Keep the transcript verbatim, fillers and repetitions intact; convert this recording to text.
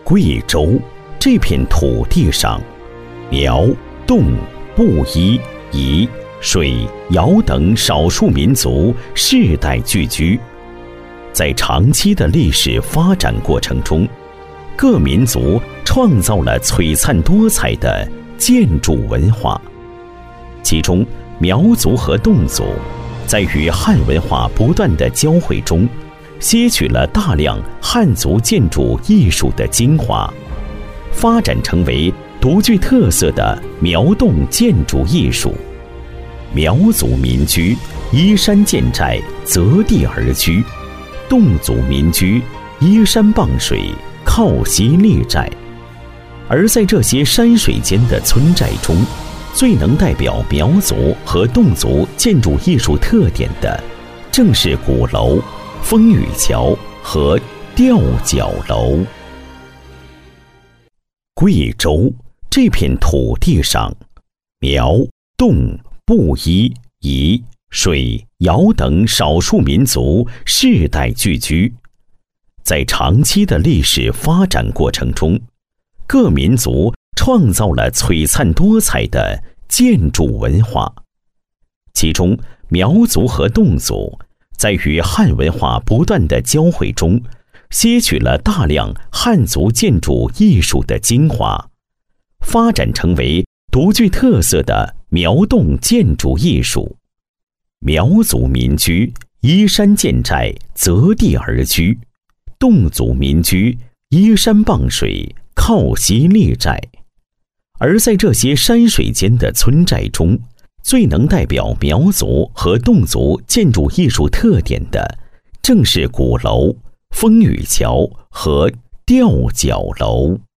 贵州这片土地上，苗、侗、布依、彝、水、瑶等少数民族世代聚居。在长期的历史发展过程中，各民族创造了璀璨多彩的建筑文化。其中，苗族和侗族在与汉文化不断的交汇中，吸取了大量汉族建筑艺术的精华，发展成为独具特色的苗侗建筑艺术。苗族民居依山建寨，择地而居；侗族民居依山傍水，靠溪立寨。而在这些山水间的村寨中，最能代表苗族和侗族建筑艺术特点的，正是鼓楼、风雨桥和吊脚楼。贵州这片土地上，苗、侗、布依、彝、水、瑶等少数民族世代聚居。在长期的历史发展过程中，各民族创造了璀璨多彩的建筑文化。其中，苗族和侗族在与汉文化不断的交汇中，吸取了大量汉族建筑艺术的精华，发展成为独具特色的苗侗建筑艺术。苗族民居依山建寨，择地而居；侗族民居依山傍水，靠溪立寨。而在这些山水间的村寨中，最能代表苗族和侗族建筑艺术特点的，正是鼓楼、风雨桥和吊脚楼。